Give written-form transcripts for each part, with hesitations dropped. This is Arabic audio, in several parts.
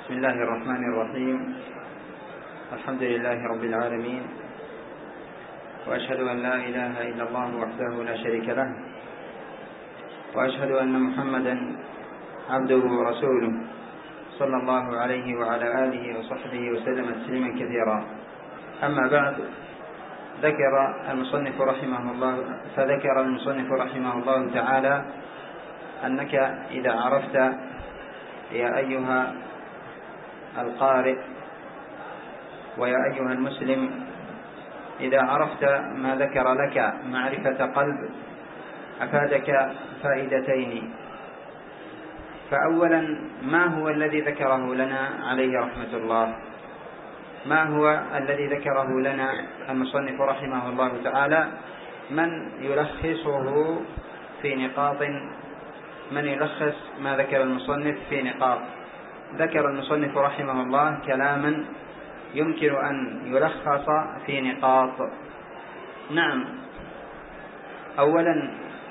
بسم الله الرحمن الرحيم. الحمد لله رب العالمين، وأشهد أن لا إله إلا الله وحده لا شريك له، وأشهد أن محمدا عبده ورسوله صلى الله عليه وعلى آله وصحبه وسلم تسليما كثيرا. أما بعد، فذكر المصنف رحمه الله تعالى أنك إذا عرفت يا أيها القارئ ويا أيها المسلم، إذا عرفت ما ذكر لك معرفة قلب أفادك فائدتين. فأولا، ما هو الذي ذكره لنا عليه رحمة الله؟ ما هو الذي ذكره لنا المصنف رحمه الله تعالى؟ من يلخصه في نقاط، من يلخص ما ذكر المصنف في نقاط. ذكر المصنف رحمه الله كلاما يمكن أن يلخص في نقاط. نعم، أولا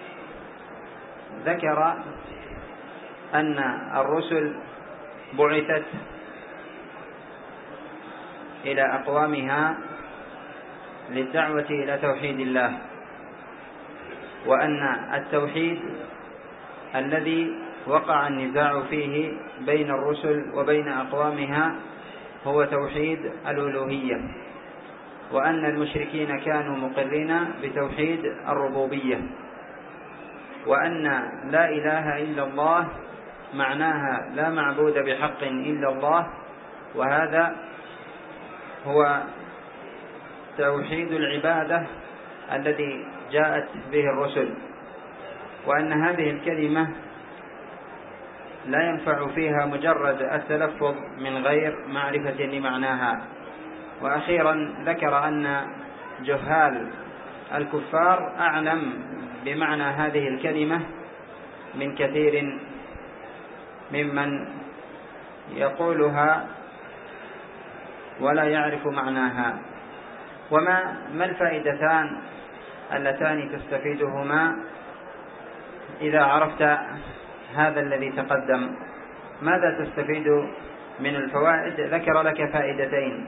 ذكر أن الرسل بعثت إلى أقوامها للدعوة إلى توحيد الله، وأن التوحيد الذي وقع النزاع فيه بين الرسل وبين أقوامها هو توحيد الألوهية، وأن المشركين كانوا مقرين بتوحيد الربوبية، وأن لا إله إلا الله معناها لا معبود بحق إلا الله، وهذا هو توحيد العبادة الذي جاءت به الرسل، وأن هذه الكلمة لا ينفع فيها مجرد التلفظ من غير معرفة لمعناها. وأخيرا ذكر أن جهال الكفار أعلم بمعنى هذه الكلمة من كثير ممن يقولها ولا يعرف معناها. وما الفائدتان اللتان تستفيدهما إذا عرفت هذا الذي تقدم؟ ماذا تستفيد من الفوائد؟ ذكر لك فائدتين.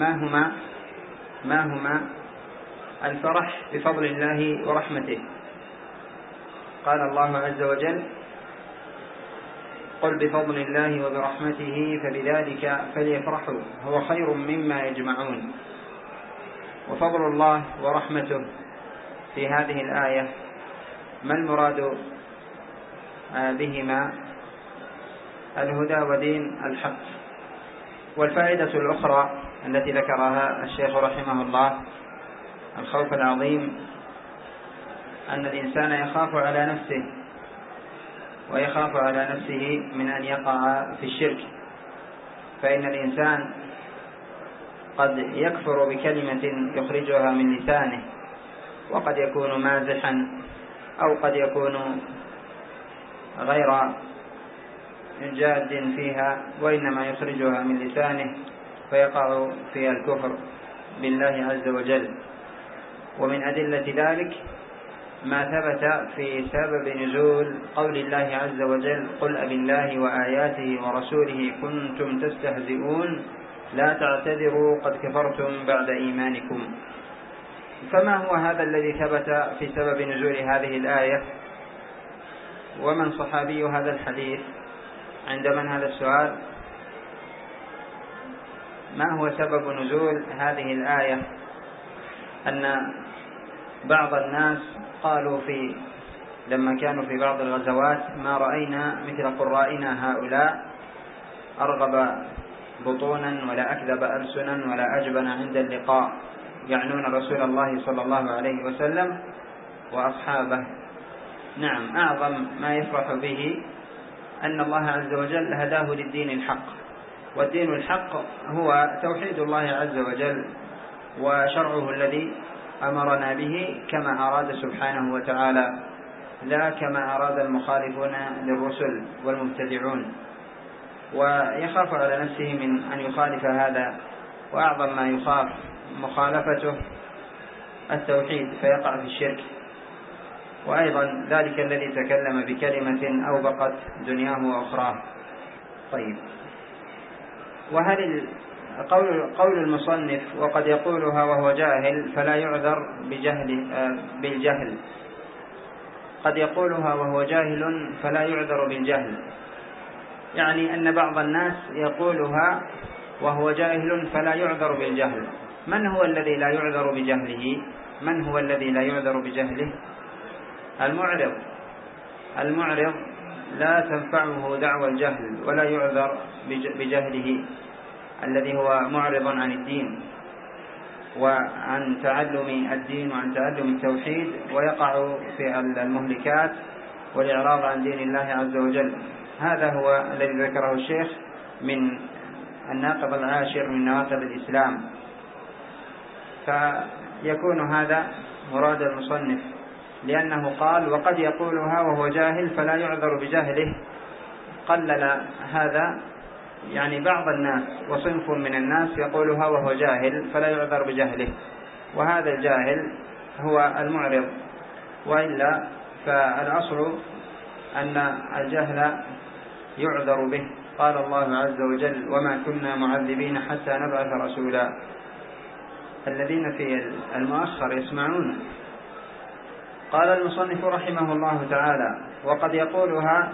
ما هما؟ الفرح بفضل الله ورحمته. قال الله عز وجل: قل بفضل الله وبرحمته فبذلك فليفرحوا هو خير مما يجمعون. وفضل الله ورحمته في هذه الآية ما المراد بهما؟ الهدى ودين الحق. والفائدة الأخرى التي ذكرها الشيخ رحمه الله الخوف العظيم، أن الإنسان يخاف على نفسه، ويخاف على نفسه من أن يقع في الشرك، فإن الإنسان قد يكفر بكلمة يخرجها من لسانه، وقد يكون مازحا أو قد يكون غير جاد فيها، وإنما يخرجها من لسانه فيقع في الكفر بالله عز وجل. ومن أدلة ذلك ما ثبت في سبب نزول قول الله عز وجل: قل أبالله وآياته ورسوله كنتم تستهزئون لا تعتذروا قد كفرتم بعد إيمانكم. فما هو هذا الذي ثبت في سبب نزول هذه الآية؟ ومن صحابي هذا الحديث؟ عند من هذا السؤال؟ ما هو سبب نزول هذه الآية؟ أن بعض الناس قالوا لما كانوا في بعض الغزوات: ما رأينا مثل قرائنا هؤلاء أرغب بطونا ولا أكذب ألسنا ولا أجبن عند اللقاء، يعنون رسول الله صلى الله عليه وسلم وأصحابه. نعم، أعظم ما يفرح به أن الله عز وجل هداه للدين الحق، والدين الحق هو توحيد الله عز وجل وشرعه الذي أمرنا به كما أراد سبحانه وتعالى، لا كما أراد المخالفون للرسل والمبتدعون. ويخاف على نفسه من أن يخالف هذا، وأعظم ما يخاف مخالفته التوحيد فيقع في الشرك. وأيضا ذلك الذي تكلم بكلمة أوبقت دنياه وأخراه. طيب، وهل قول المصنف وقد يقولها وهو جاهل فلا يعذر بالجهل، قد يقولها وهو جاهل فلا يعذر بالجهل، يعني أن بعض الناس يقولها وهو جاهل فلا يعذر بالجهل. من هو الذي لا يعذر بجهله؟ من هو الذي لا يعذر بجهله؟ المعرض لا تنفعه دعوى الجهل ولا يعذر بجهله، الذي هو معرض عن الدين وعن تعلم الدين وعن تعلم التوحيد، ويقع في المهلكات والإعراض عن دين الله عز وجل. هذا هو الذي ذكره الشيخ من الناقض العاشر من نواقض الإسلام. فيكون هذا مراد المصنف، لأنه قال وقد يقولها وهو جاهل فلا يعذر بجهله، قلل هذا، يعني بعض الناس وصنف من الناس يقولها وهو جاهل فلا يعذر بجهله، وهذا الجاهل هو المعرض، وإلا فالأصل أن الجهل يعذر به. قال الله عز وجل وما كنا معذبين حتى نبعث رسولا. الذين في المؤخر يسمعون. قال المصنف رحمه الله تعالى وقد يقولها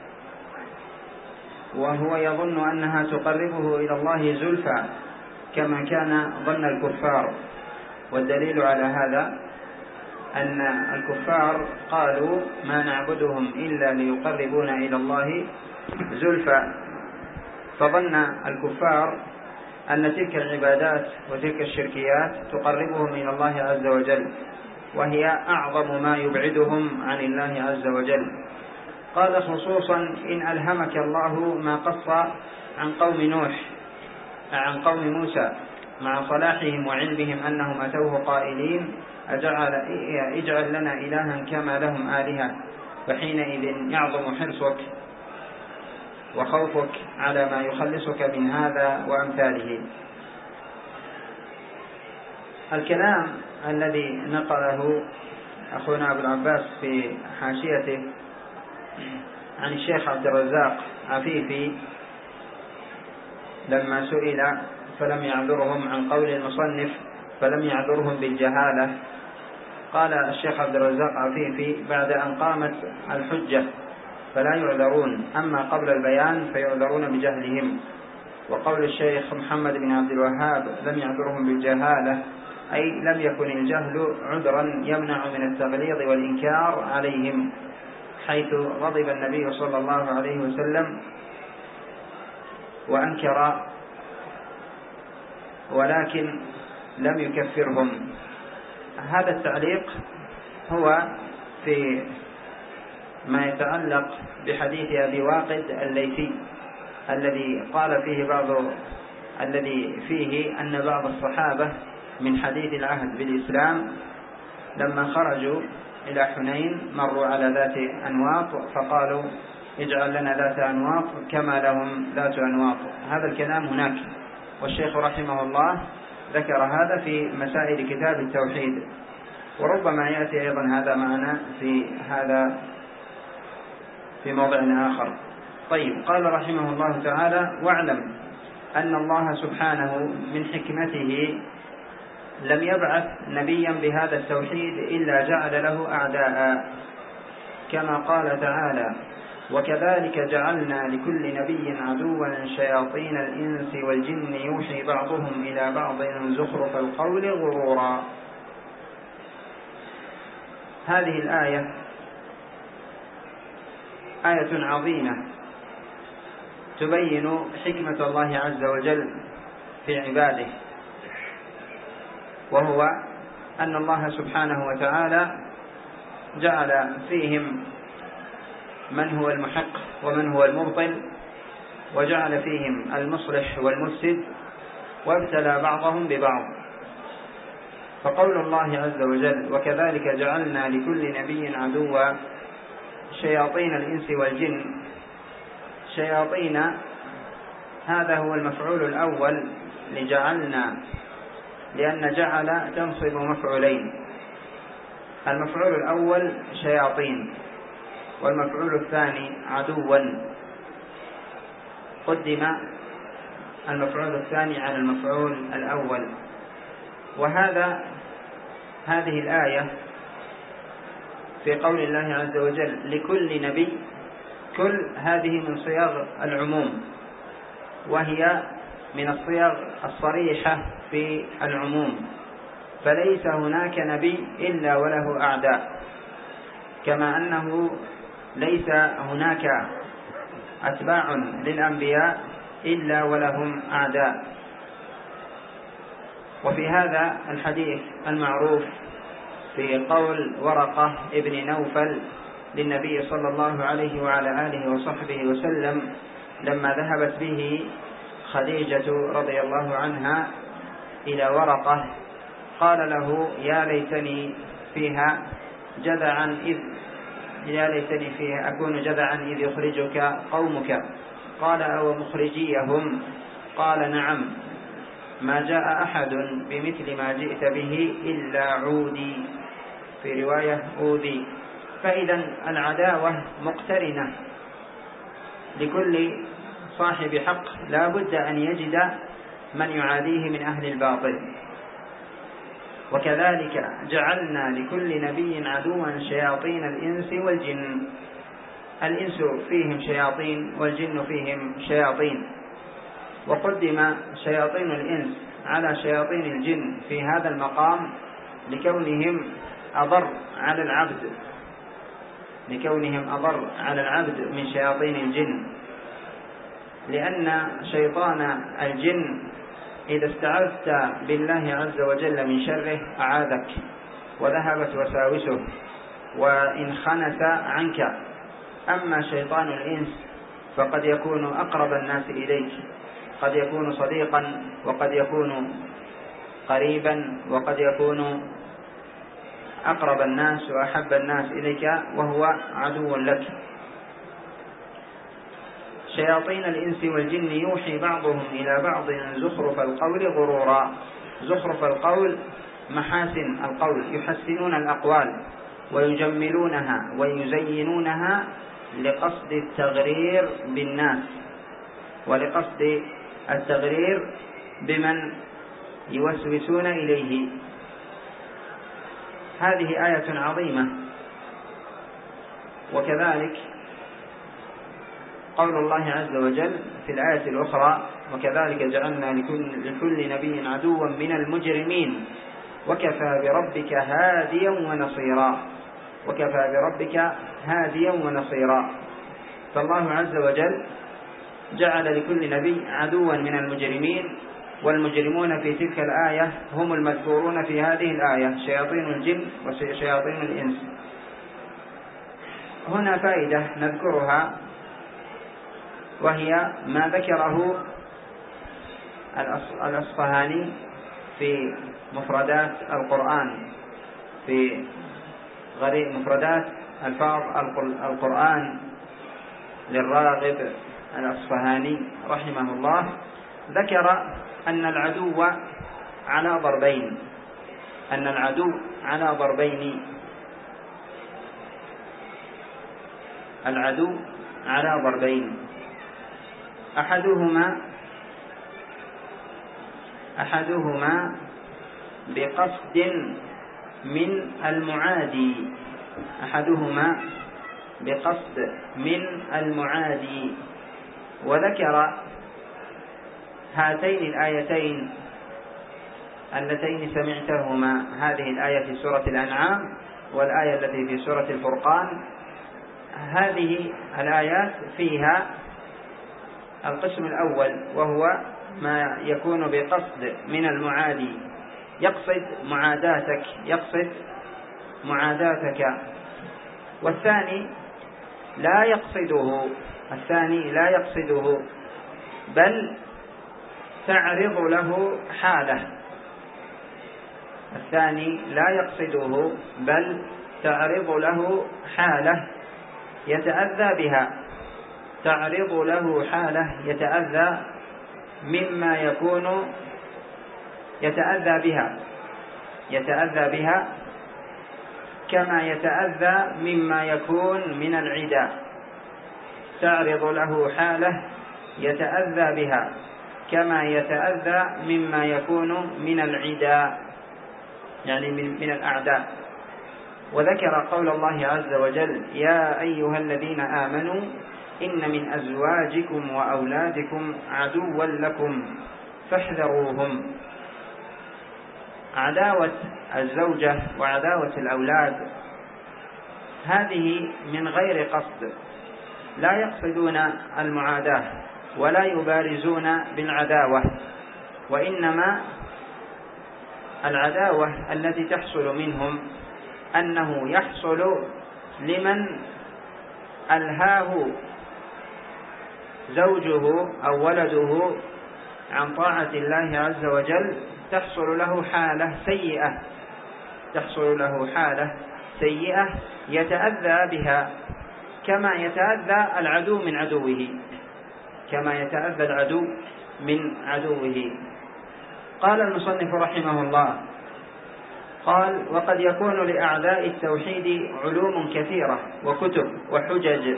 وهو يظن أنها تقربه إلى الله زلفى كما كان ظن الكفار. والدليل على هذا أن الكفار قالوا ما نعبدهم إلا ليقربونا إلى الله زلفى، فظن الكفار أن تلك العبادات وتلك الشركيات تقربهم إلى الله عز وجل، وهي أعظم ما يبعدهم عن الله عز وجل. قال خصوصا إن ألهمك الله ما قص عن قوم موسى مع صلاحهم وعلمهم أنهم أتوه قائلين اجعل لنا إلها كما لهم آلهة، فحينئذ يعظم حرصك وخوفك على ما يخلصك من هذا وأمثاله. الكلام الذي نقله أخونا أبو العباس في حاشيته عن الشيخ عبد الرزاق عفيفي لما سئل فلم يعذرهم عن قول المصنف فلم يعذرهم بالجهالة، قال الشيخ عبد الرزاق عفيفي بعد أن قامت الحجة فلا يعذرون، أما قبل البيان فيعذرون بجهلهم. وقول الشيخ محمد بن عبد الوهاب لم يعذرهم بالجهالة أي لم يكن الجهل عذرا يمنع من التغليظ والإنكار عليهم، حيث غضب النبي صلى الله عليه وسلم وأنكر ولكن لم يكفرهم. هذا التعليق هو في ما يتعلق بحديث أبي واقد الليثي الذي فيه أن بعض الصحابة من حديث العهد بالإسلام لما خرجوا إلى حنين مروا على ذات أنواط فقالوا اجعل لنا ذات أنواط كما لهم ذات أنواط. هذا الكلام هناك، والشيخ رحمه الله ذكر هذا في مسائل كتاب التوحيد، وربما يأتي أيضا هذا معنا في موضع آخر. طيب، قال رحمه الله تعالى واعلم أن الله سبحانه من حكمته لم يبعث نبيا بهذا التوحيد إلا جعل له أعداء، كما قال تعالى وكذلك جعلنا لكل نبي عدوا شياطين الإنس والجن يوحي بعضهم إلى بعض زخرف القول غرورا. هذه الآية آية عظيمة تبين حكمة الله عز وجل في عباده، وهو أن الله سبحانه وتعالى جعل فيهم من هو المحق ومن هو المبطل، وجعل فيهم المصلح والمفسد، وابتلى بعضهم ببعض. فقول الله عز وجل وكذلك جعلنا لكل نبي عدوا شياطين الإنس والجن، شياطين هذا هو المفعول الأول لجعلنا، لأن جعل تنصب مفعولين، المفعول الأول شياطين والمفعول الثاني عدوا، قدم المفعول الثاني على المفعول الأول. هذه الآية في قول الله عز وجل لكل نبي، كل هذه من صيغ العموم، وهي من الصيغ الصريحة في العموم، فليس هناك نبي إلا وله أعداء، كما أنه ليس هناك أتباع للأنبياء إلا ولهم أعداء. وفي هذا الحديث المعروف في قول ورقة ابن نوفل للنبي صلى الله عليه وعلى آله وصحبه وسلم لما ذهبت به خديجة رضي الله عنها إلى ورقة، قال له يا ليتني فيها أكون جذعا إذ يخرجك قومك. قال أو مخرجيهم؟ قال نعم، ما جاء أحد بمثل ما جئت به إلا عودي، في رواية أوذي. فإذا العداوة مقترنة، لكل صاحب حق لا بد أن يجد من يعاديه من أهل الباطل. وكذلك جعلنا لكل نبي عدوا شياطين الإنس والجن، الإنس فيهم شياطين والجن فيهم شياطين، وقدم شياطين الإنس على شياطين الجن في هذا المقام لكونهم أضر على العبد من شياطين الجن، لأن شيطان الجن إذا استعذت بالله عز وجل من شره أعاذك وذهبت وساوسه وإن خنس عنك. أما شيطان الإنس فقد يكون أقرب الناس إليك، قد يكون صديقا وقد يكون قريبا وقد يكون أقرب الناس وأحب الناس إليك وهو عدو لك. شياطين الإنس والجن يوحي بعضهم إلى بعض زخرف القول غرورا. زخرف القول محاسن القول، يحسنون الأقوال ويجملونها ويزينونها لقصد التغرير بالناس ولقصد التغرير بمن يوسوسون إليه. هذه آية عظيمة. وكذلك قول الله عز وجل في الآية الأخرى وكذلك جعلنا لكل نبي عدوا من المجرمين وكفى بربك هاديا ونصيرا. فالله عز وجل جعل لكل نبي عدوا من المجرمين، والمجرمون في تلك الآية هم المذكورون في هذه الآية، شياطين الجن وشياطين الإنس. هنا فائدة نذكرها، وهي ما ذكره الأصفهاني في مفردات القرآن، في مفردات ألفاظ القرآن للراغب الأصفهاني رحمه الله. ذكر أن العدو على ضربين. أحدهما بقصد من المعادي، وذكر هاتين الآيتين اللتين سمعتهما، هذه الآية في سورة الأنعام والآية التي في سورة الفرقان. هذه الآيات فيها القسم الأول وهو ما يكون بقصد من المعادي، يقصد معاداتك، والثاني لا يقصده بل تعرض له حالة يتأذى بها، يتأذى مما يكون يتأذى بها كما يتأذى مما يكون من العداء. تعرض له حالة يتأذى بها كما يتأذى مما يكون من العداء، يعني من الأعداء. وذكر قول الله عز وجل: يا أيها الذين آمنوا إن من أزواجكم وأولادكم عدوا لكم فاحذروهم. عداوة الزوجة وعداوة الأولاد هذه من غير قصد، لا يقصدون المعاداة ولا يبارزون بالعداوة، وإنما العداوة التي تحصل منهم أنه يحصل لمن ألهاه زوجه أو ولده عن طاعة الله عز وجل، تحصل له حالة سيئة يتأذى بها، كما يتأذى العدو من عدوه. قال المصنف رحمه الله: قال: وقد يكون لأعداء التوحيد علوم كثيرة وكتب وحجج،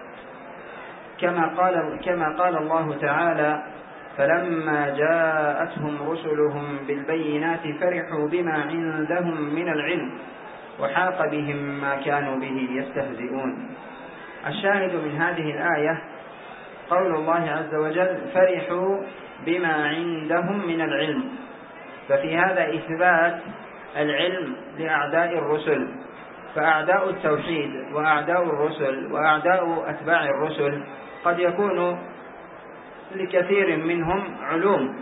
كما قال الله تعالى: فلما جاءتهم رسلهم بالبينات فرحوا بما عندهم من العلم وحاق بهم ما كانوا به يستهزئون. الشاهد من هذه الآية قول الله عز وجل: فرحوا بما عندهم من العلم، ففي هذا إثبات العلم لأعداء الرسل، فأعداء التوحيد وأعداء الرسل وأعداء أتباع الرسل قد يكون لكثير منهم علوم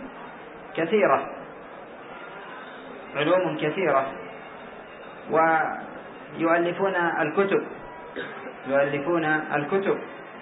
كثيرة ويؤلفون الكتب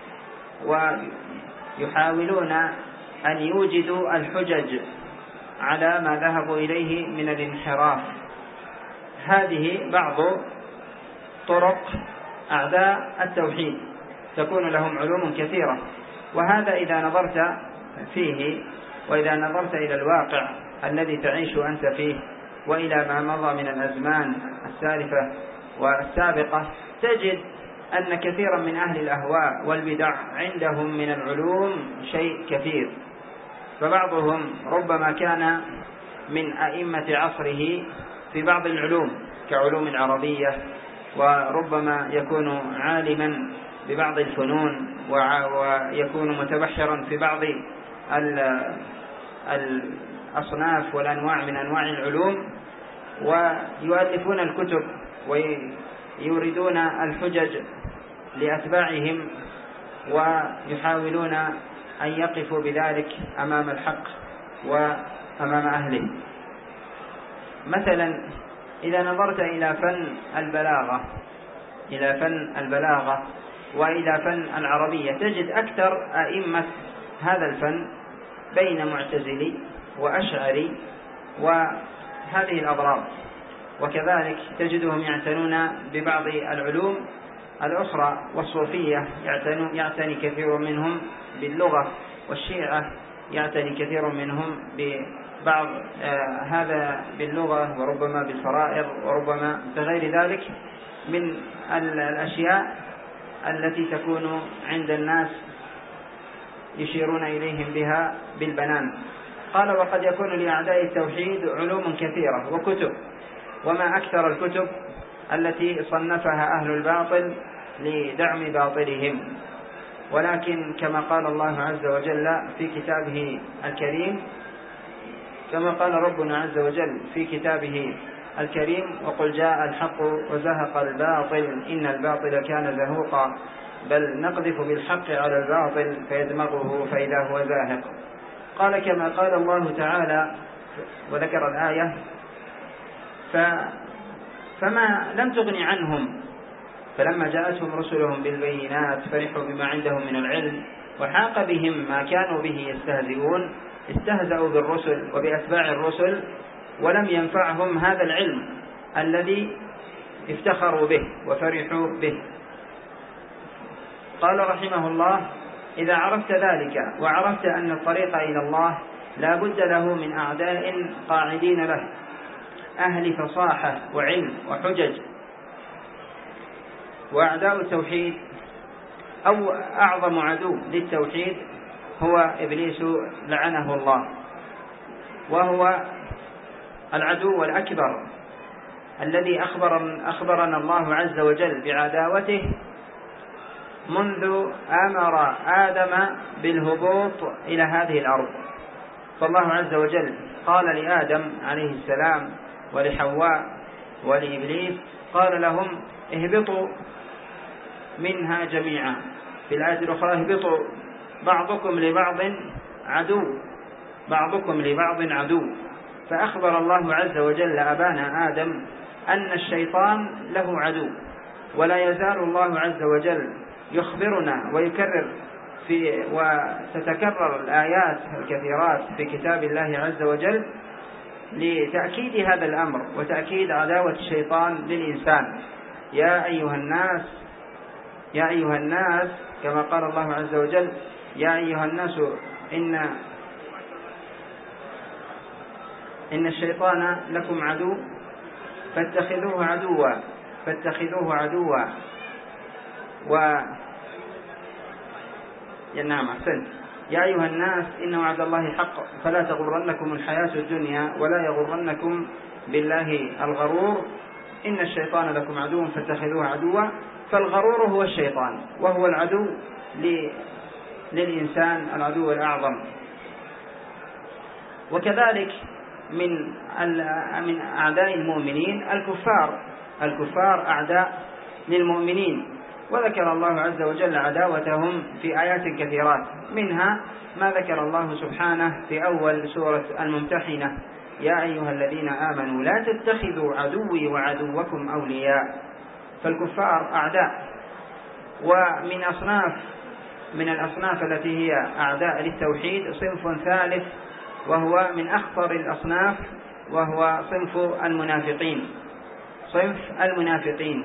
ويحاولون أن يوجدوا الحجج على ما ذهبوا إليه من الانحراف. هذه بعض طرق أعداء التوحيد، تكون لهم علوم كثيرة. وهذا إذا نظرت فيه وإذا نظرت إلى الواقع الذي تعيش أنت فيه وإلى ما مضى من الأزمان السالفة والسابقة، تجد أن كثيرا من أهل الأهواء والبدع عندهم من العلوم شيء كثير. فبعضهم ربما كان من أئمة عصره في بعض العلوم كعلوم العربية، وربما يكون عالما ببعض الفنون، ويكون متبحرا في بعض الأصناف والأنواع من أنواع العلوم، ويؤلفون الكتب ويوردون الحجج لأتباعهم، ويحاولون أن يقفوا بذلك أمام الحق وأمام أهله. مثلا إذا نظرت إلى فن البلاغة وإلى فن العربية، تجد أكثر أئمة هذا الفن بين معتزلي وأشعري وهذه الأضراب، وكذلك تجدهم يعتنون ببعض العلوم الأخرى، والصوفية يعتني كثير منهم باللغة، والشيعة يعتني كثير منهم ببعض هذا باللغة، وربما بالفرائض، وربما بغير ذلك من الأشياء التي تكون عند الناس يشيرون إليهم بها بالبنان. قال: وقد يكون لأعداء التوحيد علوم كثيرة وكتب، وما أكثر الكتب التي صنفها أهل الباطل لدعم باطلهم. ولكن كما قال الله عز وجل في كتابه الكريم، كما قال ربنا عز وجل في كتابه الكريم: وقل جاء الحق وزهق الباطل إن الباطل كان زهوقا بل نقذف بالحق على الباطل فيدمغه فإذا هو زاهق. قال كما قال الله تعالى وذكر الآية: فما لم تغن عنهم فلما جاءتهم رسلهم بالبينات فرحوا بما عندهم من العلم وحاق بهم ما كانوا به يستهزئون. استهزأوا بالرسل وبأتباع الرسل ولم ينفعهم هذا العلم الذي افتخروا به وفرحوا به. قال رحمه الله: إذا عرفت ذلك وعرفت أن الطريق إلى الله لا بد له من أعداء قاعدين له، أهل فصاحة وعلم وحجج. وأعداء التوحيد أو أعظم عدو للتوحيد هو إبليس لعنه الله، وهو العدو الأكبر الذي أخبرنا الله عز وجل بعداوته منذ أمر آدم بالهبوط إلى هذه الأرض. فالله عز وجل قال لآدم عليه السلام ولحواء ولإبليس، قال لهم اهبطوا منها جميعا. في الآية الأخرى اهبطوا بعضكم لبعض عدو. فأخبر الله عز وجل أبانا آدم أن الشيطان له عدو، ولا يزال الله عز وجل يخبرنا ويكرر وتتكرر الآيات الكثيرات في كتاب الله عز وجل لتأكيد هذا الأمر وتأكيد عداوة الشيطان للإنسان. يا أيها الناس كما قال الله عز وجل: يا أيها الناس إن الشيطان لكم عدو فاتخذوه عدوا يا أيها الناس إن وعد الله حق فلا تغرنكم الحياة الدنيا ولا يغرنكم بالله الغرور، إن الشيطان لكم عدو فاتخذوه عدوا. فالغرور هو الشيطان، وهو العدو للإنسان، العدو الأعظم. وكذلك من أعداء المؤمنين الكفار أعداء للمؤمنين، وذكر الله عز وجل عداوتهم في آيات كثيرات، منها ما ذكر الله سبحانه في أول سورة الممتحنة: يا أيها الذين آمنوا لا تتخذوا عدوي وعدوكم أولياء. فالكفار أعداء. من الأصناف التي هي أعداء للتوحيد صنف ثالث، وهو من أخطر الأصناف، وهو صنف المنافقين.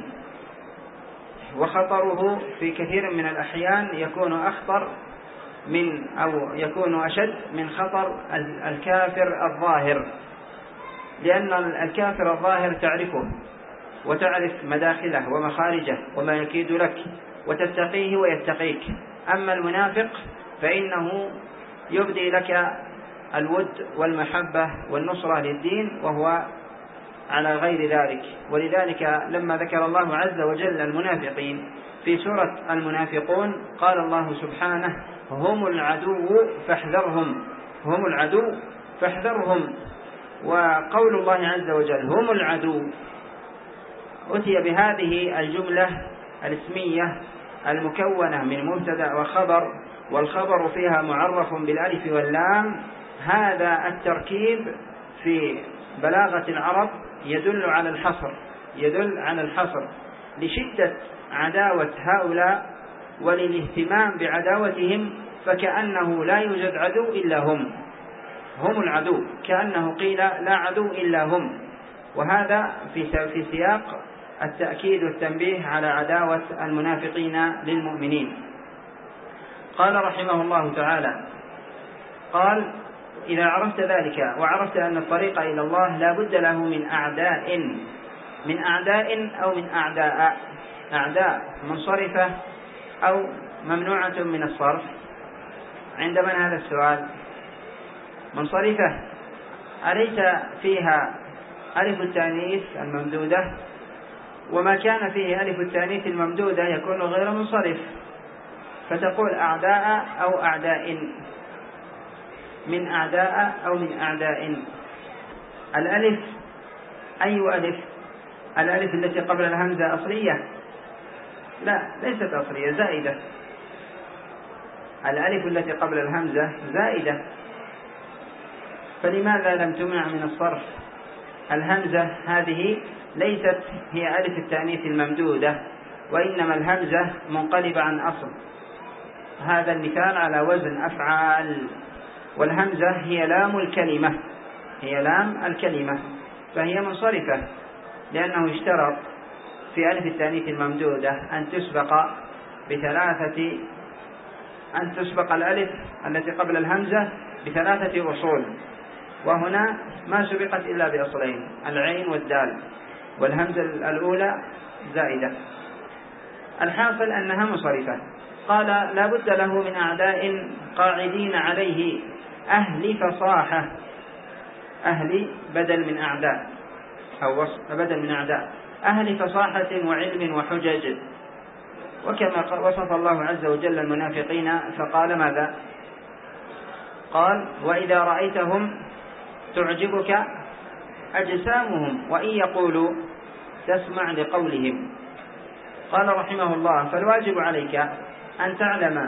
وخطره في كثير من الأحيان يكون أخطر أو يكون أشد من خطر الكافر الظاهر، لأن الكافر الظاهر تعرفه وتعرف مداخله ومخارجه وما يكيد لك وتتقيه ويتقيك. أما المنافق فإنه يبدي لك الود والمحبة والنصرة للدين وهو على غير ذلك. ولذلك لما ذكر الله عز وجل المنافقين في سورة المنافقون قال الله سبحانه: هم العدو فاحذرهم. وقول الله عز وجل هم العدو أتي بهذه الجملة الاسمية المكونة من مبتدأ وخبر، والخبر فيها معرف بالألف واللام. هذا التركيب في بلاغة العرب يدل على الحصر لشدة عداوة هؤلاء وللاهتمام بعداوتهم، فكأنه لا يوجد عدو إلا هم العدو، كأنه قيل لا عدو إلا هم. وهذا في سياق التأكيد والتنبيه على عداوة المنافقين للمؤمنين. قال رحمه الله تعالى: قال: إذا عرفت ذلك وعرفت أن الطريق إلى الله لا بد له من أعداء أو من أعداء منصرفة أو ممنوعة من الصرف. عند من هذا السؤال؟ منصرفة أليس فيها ألف التانيث الممدودة؟ وما كان فيه ألف التانيث الممدودة يكون غير منصرف، فتقول أعداء أو أعداء، من أعداء أو من أعداء. الألف أي ألف؟ الألف التي قبل الهمزة أصلية؟ لا، ليست أصلية، زائدة. الألف التي قبل الهمزة زائدة، فلماذا لم تمنع من الصرف؟ الهمزة هذه ليست هي ألف التأنيث الممدودة، وإنما الهمزة منقلبة عن أصل. هذا المثال على وزن أفعال. والهمزة هي لام الكلمة، فهي منصرفة، لأنه اشترط في ألف التأنيث الممدودة أن تسبق الألف التي قبل الهمزة بثلاثة أصول، وهنا ما سبقت إلا بأصلين: العين والدال، والهمزة الأولى زائدة. الحاصل أنها منصرفة. قال لا بد له من أعداء قاعدين عليه أهل فصاحة. أهل بدل من أعداء، أو بدل من أعداء، أهل فصاحة وعلم وحجج. وكما وصف الله عز وجل المنافقين فقال ماذا؟ قال وإذا رأيتهم تعجبك أجسامهم وإن يقولوا تسمع لقولهم. قال رحمه الله فالواجب عليك أن تعلم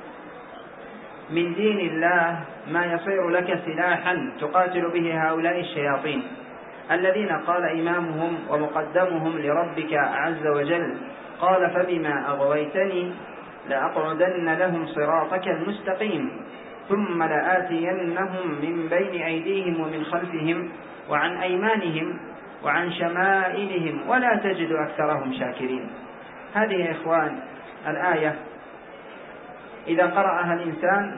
من دين الله ما يصير لك سلاحا تقاتل به هؤلاء الشياطين الذين قال إمامهم ومقدمهم لربك عز وجل قال فبما أغويتني لأقعدن لهم صراطك المستقيم ثم لآتينهم من بين أيديهم ومن خلفهم وعن أيمانهم وعن شمائلهم ولا تجد أكثرهم شاكرين. هذه يا إخوان الآية إذا قرأها الإنسان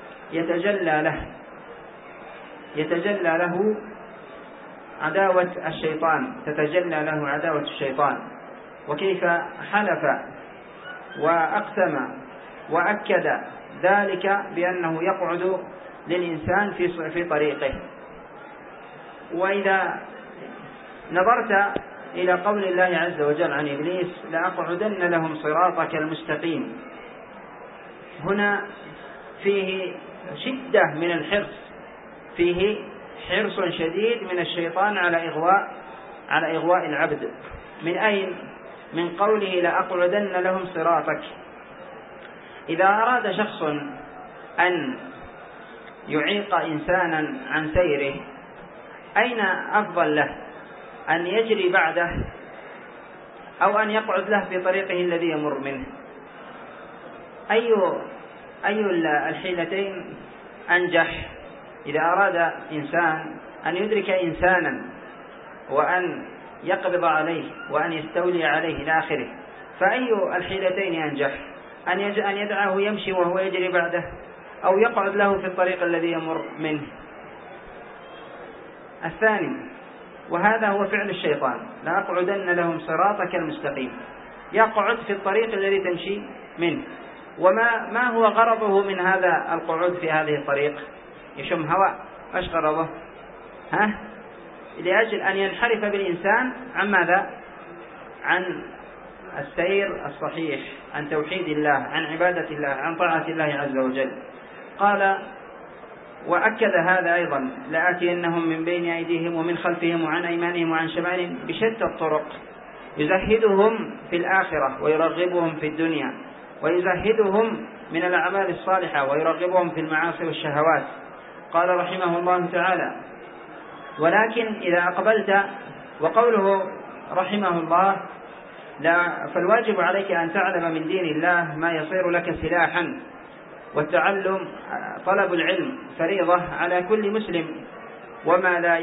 يتجلى له عداوة الشيطان، تتجلى له عداوة الشيطان، وكيف حلف وأقسم وأكد ذلك بأنه يقعد للإنسان في طريقه. وإذا نظرت إلى قول الله عز وجل عن إبليس لأقعدن لهم صراطك المستقيم، هنا فيه شدة من الحرص، فيه حرص شديد من الشيطان على إغواء العبد. من أين؟ من قوله لأقعدن لهم صراطك. إذا أراد شخص أن يعيق إنسانا عن سيره أين أفضل له؟ أن يجري بعده أو أن يقعد له في طريقه الذي يمر منه؟ أي الحيلتين أنجح؟ إذا أراد إنسان أن يدرك إنسانا وأن يقبض عليه وأن يستولي عليه إلى آخره، فأي الحيلتين أنجح؟ أن يدعه يمشي وهو يجري بعده، أو يقعد له في الطريق الذي يمر منه؟ الثاني، وهذا هو فعل الشيطان، لأقعدن لهم صراطك المستقيم، يقعد في الطريق الذي تمشي منه. وما هو غرضه من هذا القعود في هذه الطريق؟ يشم هواء. ايش غرضه؟ لأجل أن ينحرف بالإنسان عن ماذا؟ عن السير الصحيح، عن توحيد الله، عن عبادة الله، عن طاعة الله عز وجل. قال وأكد هذا أيضا لآتينهم من بين أيديهم ومن خلفهم وعن أيمانهم وعن شمالهم بشتى الطرق، يزهدهم في الآخرة ويرغبهم في الدنيا، ويزهدهم من الأعمال الصالحة ويرغبهم في المعاصي والشهوات. قال رحمه الله تعالى ولكن إذا أقبلت، وقوله رحمه الله فالواجب عليك أن تعلم من دين الله ما يصير لك سلاحا، والتعلم طلب العلم فريضة على كل مسلم، وما لا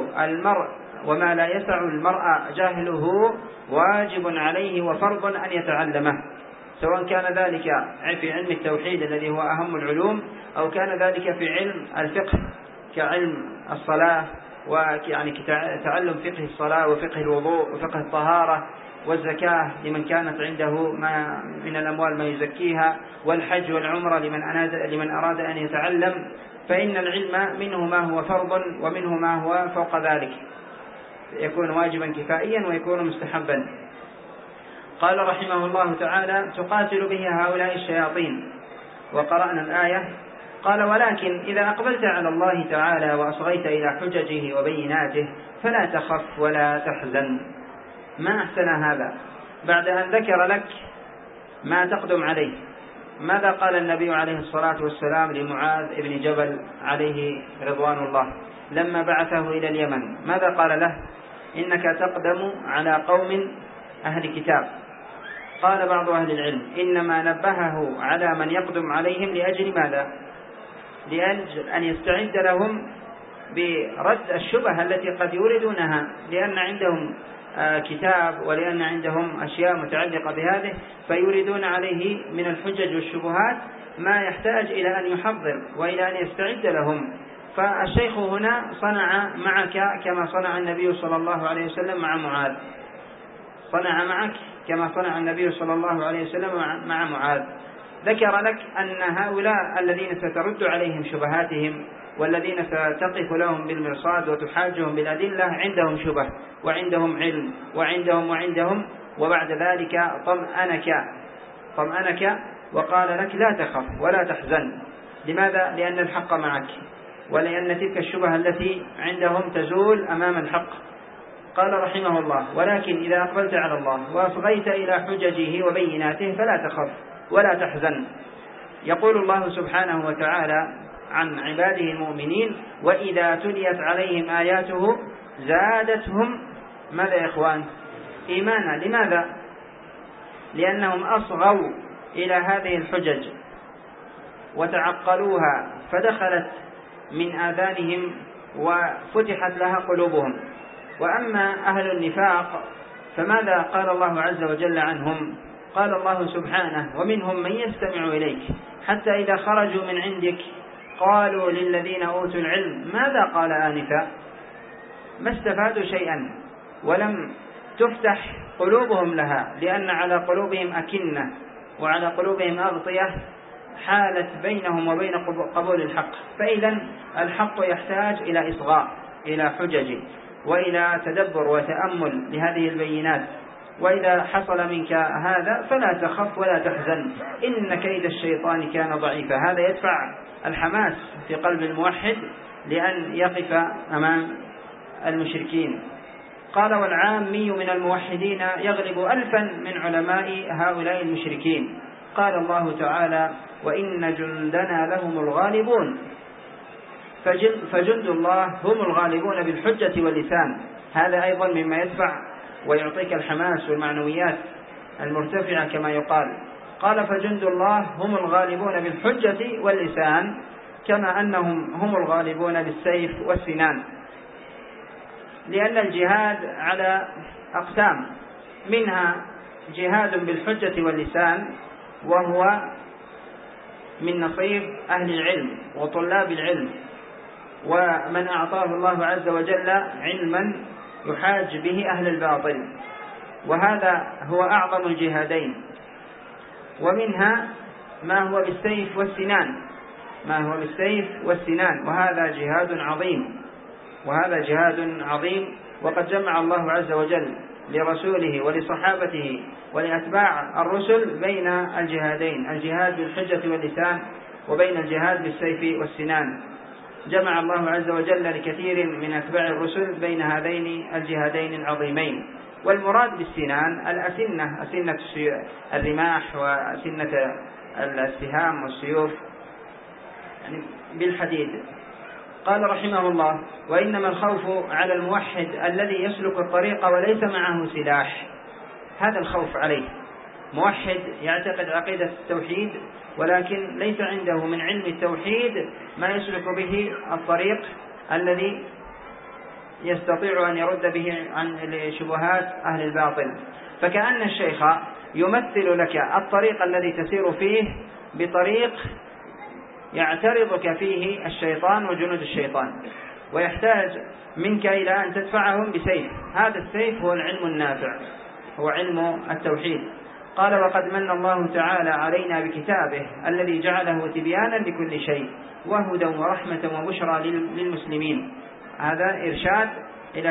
يسع المرء جهله واجب عليه وفرض أن يتعلمه، سواء كان ذلك في علم التوحيد الذي هو أهم العلوم، أو كان ذلك في علم الفقه كعلم الصلاة، ويعني تعلم فقه الصلاة وفقه الوضوء وفقه الطهارة والزكاة لمن كانت عنده ما من الأموال ما يزكيها، والحج والعمرة لمن أراد أن يتعلم. فإن العلم منه ما هو فرض ومنه ما هو فوق ذلك، يكون واجبا كفائيا ويكون مستحبا. قال رحمه الله تعالى تقاتل به هؤلاء الشياطين. وقرأنا الآية قال ولكن إذا أقبلت على الله تعالى وأصغيت إلى حججه وبيناته فلا تخف ولا تحزن. ما أحسن هذا بعد أن ذكر لك ما تقدم عليه. ماذا قال النبي عليه الصلاة والسلام لمعاذ بن جبل عليه رضوان الله لما بعثه إلى اليمن؟ ماذا قال له؟ إنك تقدم على قوم أهل كتاب. قال بعض أهل العلم إنما نبهه على من يقدم عليهم لأجل ماذا؟ لأجل أن يستعد لهم برد الشبهة التي قد يوردونها، لأن عندهم كتاب ولأن عندهم أشياء متعلقة بهذه، فيريدون عليه من الحجج والشبهات ما يحتاج إلى أن يحضر وإلى أن يستعد لهم. فالشيخ هنا صنع معك كما صنع النبي صلى الله عليه وسلم مع معاذ، صنع معك كما صنع النبي صلى الله عليه وسلم مع معاذ. ذكر لك أن هؤلاء الذين سترد عليهم شبهاتهم والذين ستقف لهم بالمرصاد وتحاجهم بالأدلة عندهم شبه وعندهم علم وعندهم وبعد ذلك طمأنك وقال لك لا تخف ولا تحزن. لماذا؟ لأن الحق معك، ولأن تلك الشبهة التي عندهم تزول أمام الحق. قال رحمه الله: ولكن إذا أقبلت على الله وأصغيت إلى حججه وبيناته فلا تخف ولا تحزن. يقول الله سبحانه وتعالى عن عباده المؤمنين: وإذا تليت عليهم آياته زادتهم ماذا يا إخوان؟ إيمانا. لماذا؟ لأنهم أصغوا إلى هذه الحجج وتعقلوها فدخلت من آذانهم وفتحت لها قلوبهم. وأما أهل النفاق فماذا قال الله عز وجل عنهم؟ قال الله سبحانه: ومنهم من يستمع إليك حتى إذا خرجوا من عندك قالوا للذين أوتوا العلم ماذا قال آنفا. ما استفادوا شيئا ولم تفتح قلوبهم لها، لأن على قلوبهم أكنة وعلى قلوبهم أغطية حالت بينهم وبين قبول الحق. فإذا الحق يحتاج إلى إصغاء، إلى حجج، وإلى تدبر وتأمل لهذه البينات. وإذا حصل منك هذا فلا تخف ولا تحزن، إن كيد الشيطان كان ضعيفا. هذا يدفع الحماس في قلب الموحد لأن يقف أمام المشركين. قال: والعامي من الموحدين يغلب 1000 من علماء هؤلاء المشركين. قال الله تعالى: وإن جندنا لهم الغالبون. فجند الله هم الغالبون بالحجة واللسان. هذا أيضا مما يدفع ويعطيك الحماس والمعنويات المرتفعة كما يقال. قال: فجند الله هم الغالبون بالحجة واللسان، كما أنهم هم الغالبون بالسيف والسنان. لأن الجهاد على أقسام، منها جهاد بالحجة واللسان وهو من نصيب أهل العلم وطلاب العلم، ومن أعطاه الله عز وجل علما يحاج به أهل الباطل، وهذا هو أعظم الجهادين. ومنها ما هو بالسيف والسنان، وهذا جهاد عظيم. وقد جمع الله عز وجل لرسوله ولصحابته ولأتباع الرسل بين الجهادين، الجهاد بالحجة واللسان وبين الجهاد بالسيف والسنان. جمع الله عز وجل لكثير من أتباع الرسل بين هذين الجهادين العظيمين. والمراد بالسنان أسنة الرماح وأسنة السهام والسيوف، يعني بالحديد. قال رحمه الله: وإنما الخوف على الموحد الذي يسلك الطريق وليس معه سلاح. هذا الخوف عليه، موحد يعتقد عقيدة التوحيد ولكن ليس عنده من علم التوحيد ما يسلك به الطريق الذي يستطيع أن يرد به عن شبهات أهل الباطل. فكأن الشيخ يمثل لك الطريق الذي تسير فيه بطريق يعترضك فيه الشيطان وجنود الشيطان، ويحتاج منك إلى أن تدفعهم بسيف. هذا السيف هو العلم النافع، هو علم التوحيد. قال: وقد من الله تعالى علينا بكتابه الذي جعله تبيانا لكل شيء وهدى ورحمة وبشرى للمسلمين. هذا إرشاد إلى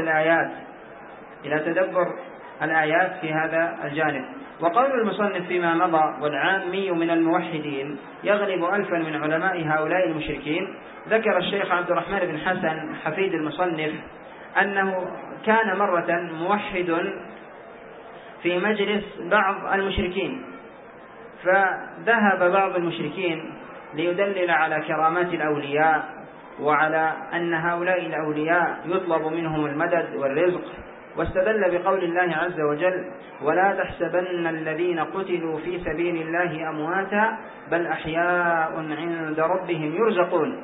تدبر الآيات في هذا الجانب. وقول المصنف فيما مضى: والعامي من الموحدين يغلب 1000 من علماء هؤلاء المشركين. ذكر الشيخ عبد الرحمن بن حسن حفيد المصنف أنه كان مرة موحد في مجلس بعض المشركين، فذهب بعض المشركين ليدلل على كرامات الأولياء وعلى أن هؤلاء الأولياء يطلب منهم المدد والرزق، واستدل بقول الله عز وجل: ولا تحسبن الذين قتلوا في سبيل الله أمواتا بل أحياء عند ربهم يرزقون.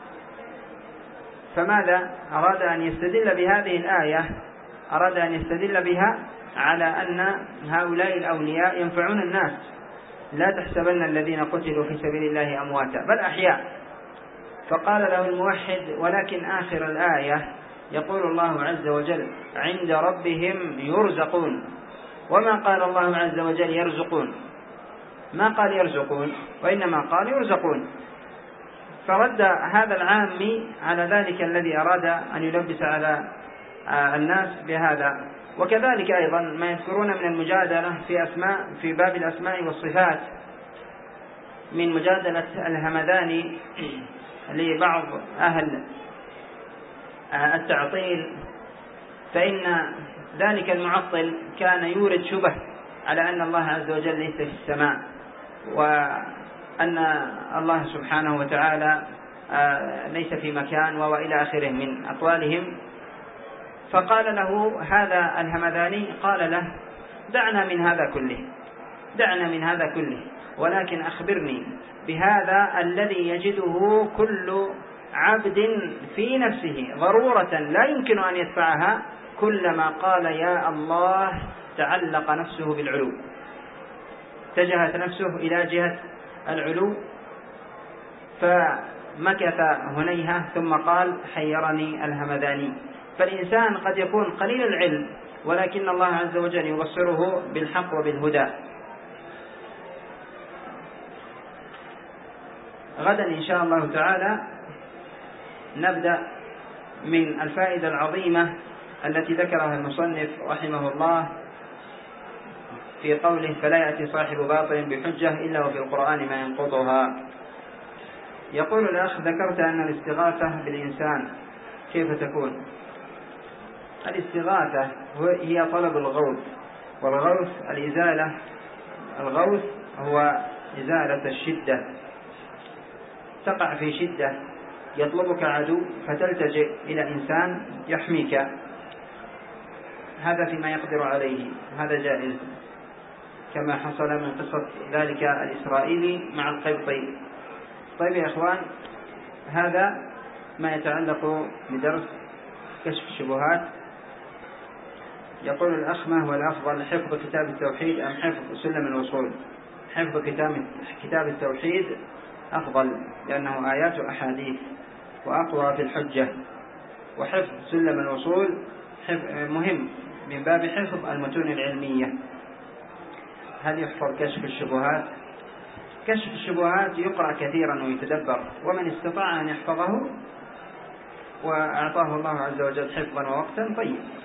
فماذا أراد أن يستدل بهذه الآية؟ أراد أن يستدل بها على أن هؤلاء الأولياء ينفعون الناس. لا تحسبن الذين قتلوا في سبيل الله أمواتا بل أحياء. فقال له الموحد: ولكن آخر الآية يقول الله عز وجل: عند ربهم يرزقون، وما قال الله عز وجل يرزقون. ما قال يرزقون، وإنما قال يرزقون. فرد هذا العامي على ذلك الذي أراد أن يلبس على الناس بهذا. وكذلك أيضا ما يذكرون من المجادلة في باب الأسماء والصفات، من مجادلة الهمذاني لبعض أهل التعطيل، فإن ذلك المعطل كان يورد شبه على أن الله عز وجل ليس في السماء، وأن الله سبحانه وتعالى ليس في مكان، وإلى آخره من أقوالهم. فقال له هذا الهمذاني، قال له دعنا من هذا كله، ولكن أخبرني بهذا الذي يجده كل عبد في نفسه ضرورة لا يمكن أن يدفعها، كلما قال يا الله تعلق نفسه بالعلو، اتجهت نفسه إلى جهة العلو. فمكث هنيهة ثم قال حيرني الهمذاني. فالإنسان قد يكون قليل العلم، ولكن الله عز وجل يبصره بالحق وبالهدى. غدا إن شاء الله تعالى نبدأ من الفائدة العظيمة التي ذكرها المصنف رحمه الله في قوله فلا يأتي صاحب باطل بحجة إلا وفي القرآن ما ينقضها. يقول الأخ ذكرت أن الاستغاثة بالإنسان كيف تكون؟ الاستغاثة هي طلب الغوث، والغوث الإزالة. الغوث هو إزالة الشدة، تقع في شدة يطلبك عدو فتلتجئ إلى إنسان يحميك، هذا فيما يقدر عليه، هذا جائز، كما حصل من قصة ذلك الإسرائيلي مع القبطي. طيب يا إخوان، هذا ما يتعلق بدرس كشف الشبهات. يقول الأخ ما هو الأفضل، حفظ كتاب التوحيد أم حفظ سلم الوصول؟ حفظ كتاب التوحيد أفضل، لأنه آيات وأحاديث وأقوى في الحجة، وحفظ سلم الوصول مهم من باب حفظ المتون العلمية. هل يحفظ كشف الشبهات؟ كشف الشبهات يقرأ كثيرا ويتدبر، ومن استطاع أن يحفظه وأعطاه الله عز وجل حفظا ووقتا طيب.